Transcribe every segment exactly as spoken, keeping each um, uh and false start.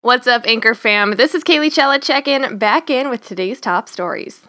What's up, Anchor fam? This is Kaylee Chella checking back in with today's top stories.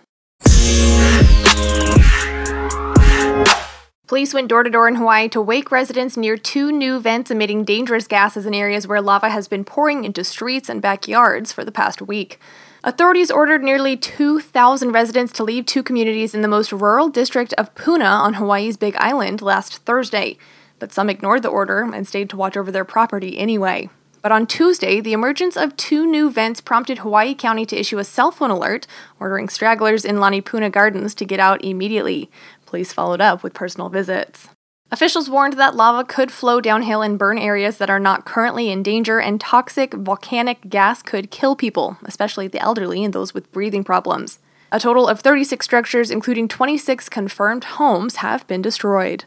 Police went door-to-door in Hawaii to wake residents near two new vents emitting dangerous gases in areas where lava has been pouring into streets and backyards for the past week. Authorities ordered nearly two thousand residents to leave two communities in the most rural district of Puna on Hawaii's Big Island last Thursday, but some ignored the order and stayed to watch over their property anyway. But on Tuesday, the emergence of two new vents prompted Hawaii County to issue a cell phone alert, ordering stragglers in Lani Puna Gardens to get out immediately. Police followed up with personal visits. Officials warned that lava could flow downhill and burn areas that are not currently in danger, and toxic volcanic gas could kill people, especially the elderly and those with breathing problems. A total of thirty-six structures, including twenty-six confirmed homes, have been destroyed.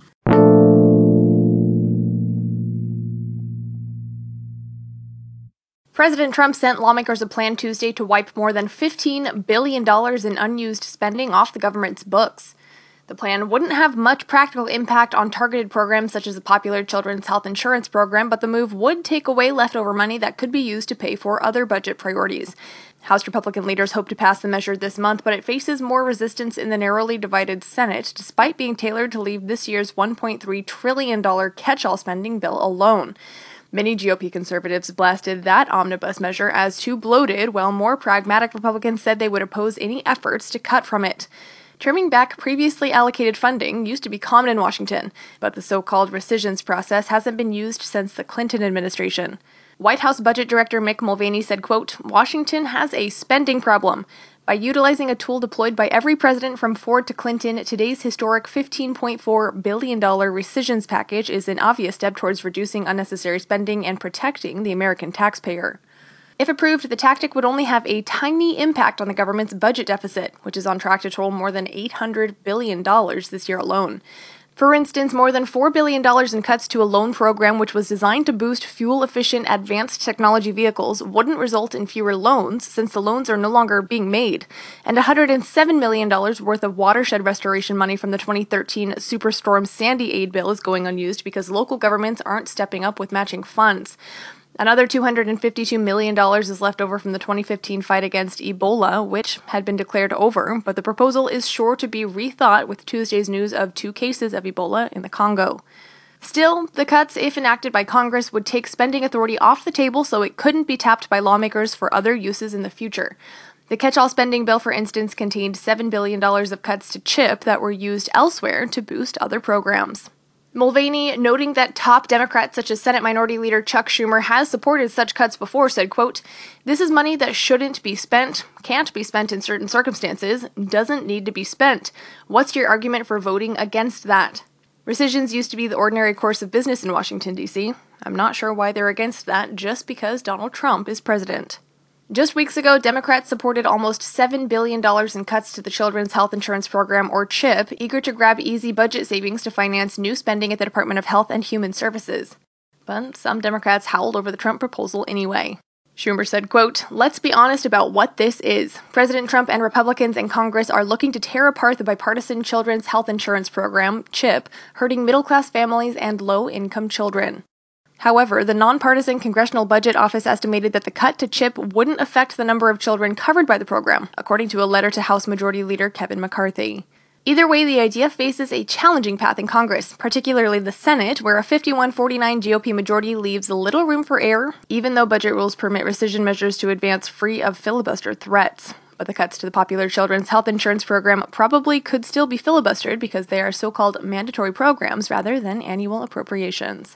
President Trump sent lawmakers a plan Tuesday to wipe more than fifteen billion dollars in unused spending off the government's books. The plan wouldn't have much practical impact on targeted programs such as the popular Children's Health Insurance Program, but the move would take away leftover money that could be used to pay for other budget priorities. House Republican leaders hope to pass the measure this month, but it faces more resistance in the narrowly divided Senate, despite being tailored to leave this year's one point three trillion dollars catch-all spending bill alone. Many G O P conservatives blasted that omnibus measure as too bloated, while more pragmatic Republicans said they would oppose any efforts to cut from it. Trimming back previously allocated funding used to be common in Washington, but the so-called rescissions process hasn't been used since the Clinton administration. White House Budget Director Mick Mulvaney said, quote, "Washington has a spending problem. By utilizing a tool deployed by every president from Ford to Clinton, today's historic fifteen point four billion dollars rescissions package is an obvious step towards reducing unnecessary spending and protecting the American taxpayer." If approved, the tactic would only have a tiny impact on the government's budget deficit, which is on track to total more than eight hundred billion dollars this year alone. For instance, more than four billion dollars in cuts to a loan program which was designed to boost fuel-efficient advanced technology vehicles wouldn't result in fewer loans, since the loans are no longer being made, and one hundred seven million dollars worth of watershed restoration money from the twenty thirteen Superstorm Sandy aid bill is going unused because local governments aren't stepping up with matching funds. Another two hundred fifty-two million dollars is left over from the twenty fifteen fight against Ebola, which had been declared over, but the proposal is sure to be rethought with Tuesday's news of two cases of Ebola in the Congo. Still, the cuts, if enacted by Congress, would take spending authority off the table so it couldn't be tapped by lawmakers for other uses in the future. The catch-all spending bill, for instance, contained seven billion dollars of cuts to CHIP that were used elsewhere to boost other programs. Mulvaney, noting that top Democrats such as Senate Minority Leader Chuck Schumer has supported such cuts before, said, quote, "This is money that shouldn't be spent, can't be spent in certain circumstances, doesn't need to be spent. What's your argument for voting against that?" Rescissions used to be the ordinary course of business in Washington, D C I'm not sure why they're against that just because Donald Trump is president. Just weeks ago, Democrats supported almost seven billion dollars in cuts to the Children's Health Insurance Program, or CHIP, eager to grab easy budget savings to finance new spending at the Department of Health and Human Services. But some Democrats howled over the Trump proposal anyway. Schumer said, quote, "Let's be honest about what this is. President Trump and Republicans in Congress are looking to tear apart the bipartisan Children's Health Insurance Program, CHIP, hurting middle-class families and low-income children." However, the nonpartisan Congressional Budget Office estimated that the cut to CHIP wouldn't affect the number of children covered by the program, according to a letter to House Majority Leader Kevin McCarthy. Either way, the idea faces a challenging path in Congress, particularly the Senate, where a fifty-one forty-nine G O P majority leaves little room for error, even though budget rules permit rescission measures to advance free of filibuster threats. But the cuts to the popular Children's Health Insurance Program probably could still be filibustered because they are so-called mandatory programs rather than annual appropriations.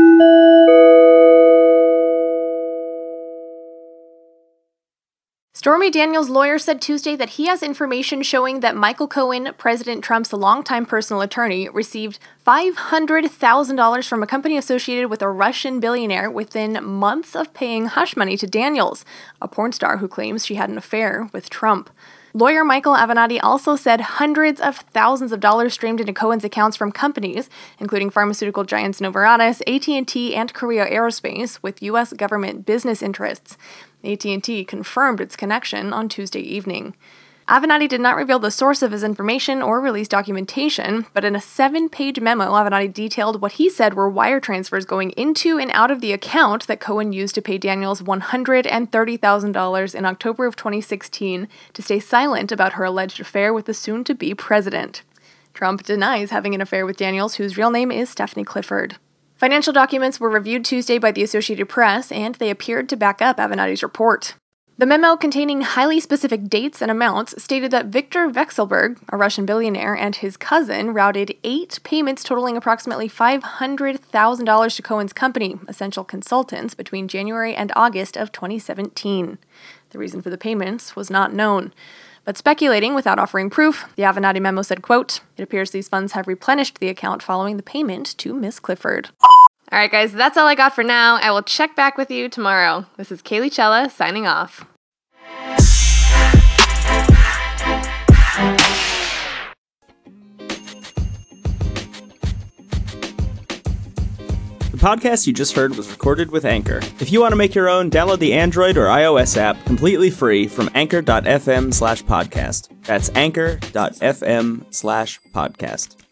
Stormy Daniels' lawyer said Tuesday that he has information showing that Michael Cohen, President Trump's longtime personal attorney, received five hundred thousand dollars from a company associated with a Russian billionaire within months of paying hush money to Daniels, a porn star who claims she had an affair with Trump. Lawyer Michael Avenatti also said hundreds of thousands of dollars streamed into Cohen's accounts from companies, including pharmaceutical giants Novartis, A T and T, and Korea Aerospace, with U S government business interests. A T and T confirmed its connection on Tuesday evening. Avenatti did not reveal the source of his information or release documentation, but in a seven-page memo, Avenatti detailed what he said were wire transfers going into and out of the account that Cohen used to pay Daniels one hundred thirty thousand dollars in October of twenty sixteen to stay silent about her alleged affair with the soon-to-be president. Trump denies having an affair with Daniels, whose real name is Stephanie Clifford. Financial documents were reviewed Tuesday by the Associated Press, and they appeared to back up Avenatti's report. The memo, containing highly specific dates and amounts, stated that Viktor Vekselberg, a Russian billionaire, and his cousin routed eight payments totaling approximately five hundred thousand dollars to Cohen's company, Essential Consultants, between January and August of twenty seventeen. The reason for the payments was not known. But speculating without offering proof, the Avenatti memo said, quote, "It appears these funds have replenished the account following the payment to Miss Clifford." All right, guys, that's all I got for now. I will check back with you tomorrow. This is Kaylee Chella signing off. The podcast you just heard was recorded with Anchor. If you want to make your own, download the Android or iOS app completely free from anchor.fm slash podcast. That's anchor.fm slash podcast.